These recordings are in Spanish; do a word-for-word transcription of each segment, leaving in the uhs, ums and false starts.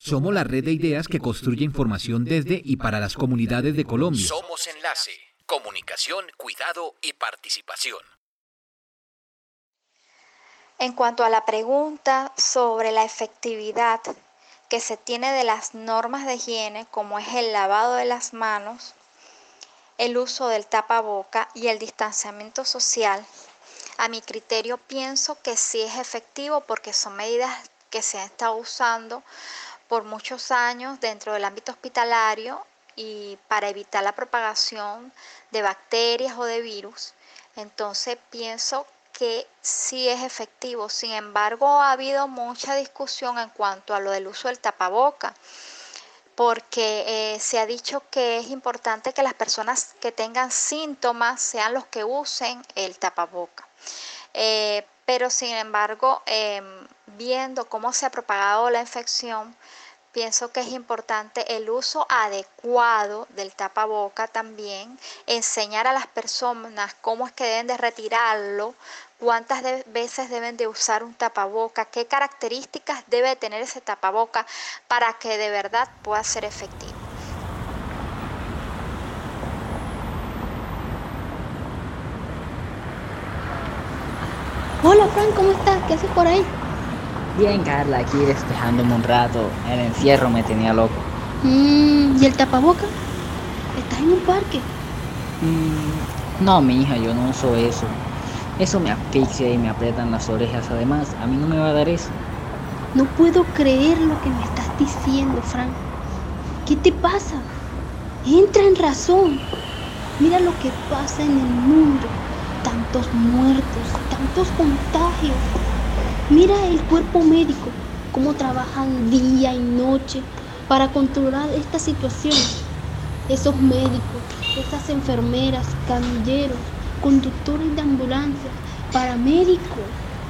Somos la red de ideas que construye información desde y para las comunidades de Colombia. Somos Enlace, comunicación, cuidado y participación. En cuanto a la pregunta sobre la efectividad que se tiene de las normas de higiene, como es el lavado de las manos, el uso del tapaboca y el distanciamiento social, a mi criterio pienso que sí es efectivo porque son medidas que se han estado usando por muchos años dentro del ámbito hospitalario y para evitar la propagación de bacterias o de virus. Entonces pienso que sí es efectivo. Sin embargo, ha habido mucha discusión en cuanto a lo del uso del tapaboca, porque eh, se ha dicho que es importante que las personas que tengan síntomas sean los que usen el tapaboca. Eh, pero sin embargo, eh, viendo cómo se ha propagado la infección, pienso que es importante el uso adecuado del tapaboca también, enseñar a las personas cómo es que deben de retirarlo, cuántas de veces deben de usar un tapaboca, qué características debe tener ese tapaboca para que de verdad pueda ser efectivo. Hola Fran, ¿cómo estás? ¿Qué haces por ahí? Bien, Carla, aquí despejándome un rato. El encierro me tenía loco. Mm, ¿y el tapaboca? ¿Estás en un parque? Mm, no, mi hija, yo no uso eso. Eso me asfixia y me aprietan las orejas. Además, a mí no me va a dar eso. No puedo creer lo que me estás diciendo, Fran. ¿Qué te pasa? Entra en razón. Mira lo que pasa en el mundo. Tantos muertos, tantos contagios. Mira el cuerpo médico, cómo trabajan día y noche para controlar esta situación. Esos médicos, esas enfermeras, camilleros, conductores de ambulancias, paramédicos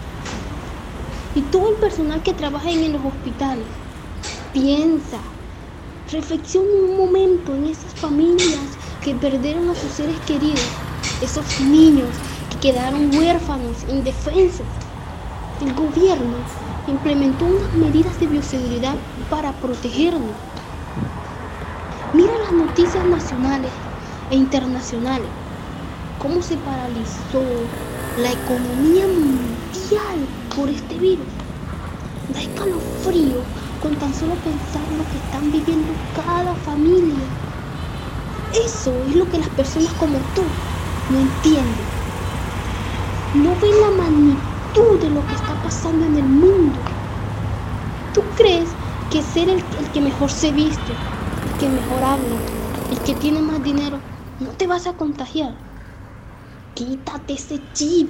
y todo el personal que trabaja en los hospitales. Piensa, reflexiona un momento en esas familias que perdieron a sus seres queridos, esos niños que quedaron huérfanos, indefensos. El gobierno implementó unas medidas de bioseguridad para protegernos. Mira las noticias nacionales e internacionales, cómo se paralizó la economía mundial por este virus. Da escalofrío con tan solo pensar lo que están viviendo cada familia. Eso es lo que las personas como tú no entienden. No ven la magnitud de lo que está pasando en el mundo. ¿Tú crees que ser el, el que mejor se viste, el que mejor habla, el que tiene más dinero, no te vas a contagiar? Quítate ese chip.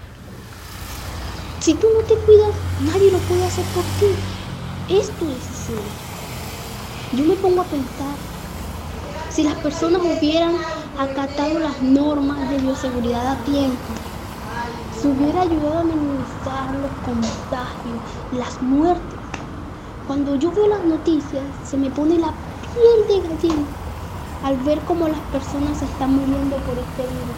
Si tú no te cuidas, nadie lo puede hacer por ti. Es tu decisión. Yo me pongo a pensar, si las personas hubieran acatado las normas de bioseguridad a tiempo, se hubiera ayudado a minimizar los contagios, las muertes. Cuando yo veo las noticias, se me pone la piel de gallina al ver cómo las personas se están muriendo por este virus.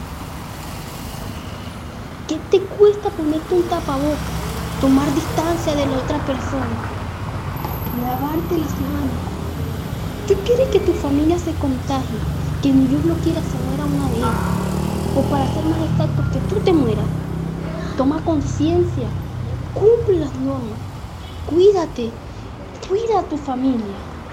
¿Qué te cuesta ponerte un tapaboca, tomar distancia de la otra persona, lavarte las manos? ¿Qué quieres que tu familia se contagie, que ni Dios lo quiera se muera una de ellas? O para ser más exacto, que tú te mueras. Toma conciencia, cumple las normas, cuídate, cuida a tu familia.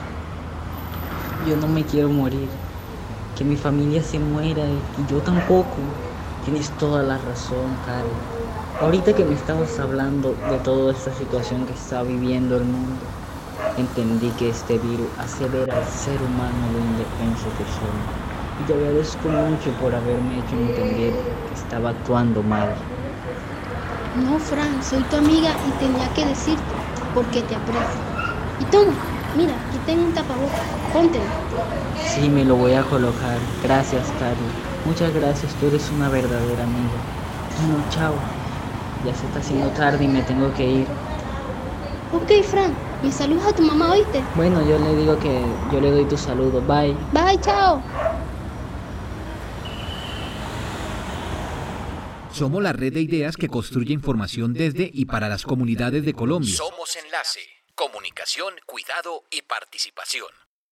Yo no me quiero morir. Que mi familia se muera y yo tampoco. Tienes toda la razón, Carla. Ahorita que me estabas hablando de toda esta situación que está viviendo el mundo, entendí que este virus hace ver al ser humano lo indefenso que somos. Y te agradezco mucho por haberme hecho entender que estaba actuando mal. No, Fran, soy tu amiga y tenía que decirte porque te aprecio. Y toma, mira, aquí tengo un tapabocas, póntelo. Sí, me lo voy a colocar. Gracias, Carla. Muchas gracias, tú eres una verdadera amiga. Bueno, chao. Ya se está haciendo tarde y me tengo que ir. Ok, Fran, me saludas a tu mamá, ¿oíste? Bueno, yo le digo que yo le doy tu saludo. Bye. Bye, chao. Somos la red de ideas que construye información desde y para las comunidades de Colombia. Somos Enlace, Comunicación, cuidado y participación.